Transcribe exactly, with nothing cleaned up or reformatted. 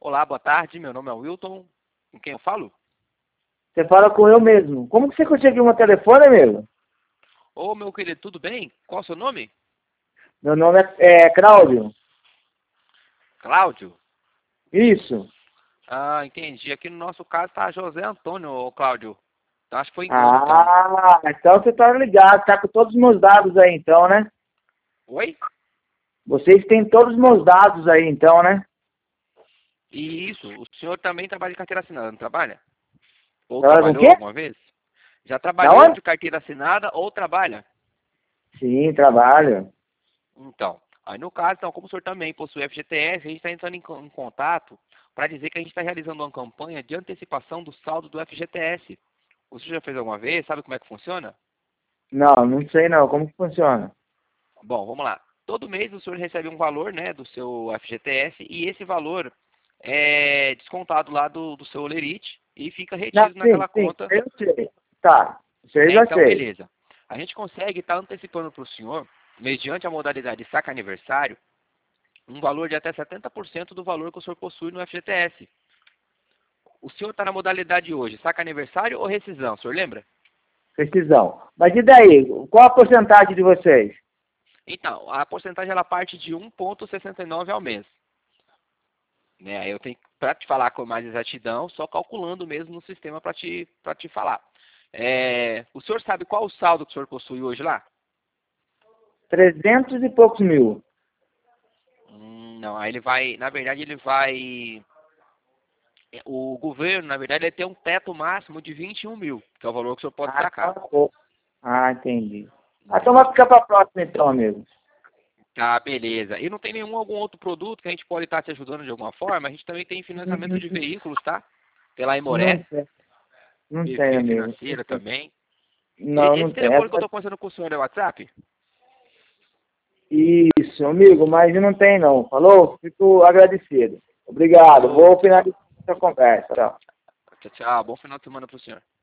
Olá, boa tarde. Meu nome é Wilton. Com quem eu falo? Você fala com eu mesmo. Como que você conseguiu meu telefone, amigo? Ô, meu querido, tudo bem? Qual o seu nome? Meu nome é, é Cláudio. Cláudio? Isso. Ah, entendi. Aqui no nosso caso tá José Antônio, ô Cláudio. Então acho que foi engano, então. Ah, então você tá ligado. Tá com todos os meus dados aí, então, né? Oi? Vocês têm todos os meus dados aí, então, né? Isso. O senhor também trabalha de carteira assinada, não trabalha? Ou Trabalha com o trabalhou quê? alguma vez? Já Da trabalhou onde? de carteira assinada ou trabalha? Sim, trabalho. Então, aí no caso, então, como o senhor também possui F G T S, a gente está entrando em, co- em contato para dizer que a gente está realizando uma campanha de antecipação do saldo do F G T S. O senhor já fez alguma vez? Sabe como é que funciona? Não, não sei não. Como que funciona? Bom, vamos lá. Todo mês o senhor recebe um valor, né, do seu F G T S e esse valor é descontado lá do, do seu Olerite e fica Não, retido sim, naquela sim. conta, Eu sei. Tá. Isso aí eu né? já Então, sei. beleza. A gente consegue estar antecipando para o senhor, mediante a modalidade saca aniversário, um valor de até setenta por cento do valor que o senhor possui no F G T S. O senhor está na modalidade hoje, saca aniversário ou rescisão, o senhor lembra? Precisão. Mas e daí? Qual a porcentagem de vocês? Então, a porcentagem ela parte de um vírgula sessenta e nove ao mês. Né? Aí eu tenho, para te falar com mais exatidão, só calculando mesmo no sistema para te, para te falar. É, o senhor sabe qual o saldo que o senhor possui hoje lá? Trezentos e poucos mil. Hum, não, aí ele vai, na verdade ele vai, o governo, na verdade, ele tem um teto máximo de vinte e um mil, que é o valor que o senhor pode Ah, sacar. então, ah, entendi. Ah, então vai Entendeu? ficar para próxima então, amigo. Tá, beleza. E não tem nenhum algum outro produto que a gente pode estar te ajudando de alguma forma? A gente também tem financiamento de veículos, tá? Pela Imoré, Não tem, não P tem, V amigo. financeira também. E, Não, esse não tem. telefone que eu Essa- estou conversando com o senhor é o WhatsApp? Isso, amigo, mas não tem não. Falou? Fico agradecido. Obrigado. Ô, Vou tchau, tchau. finalizar essa conversa. Tchau. Tchau, tchau. Bom final de semana para o senhor.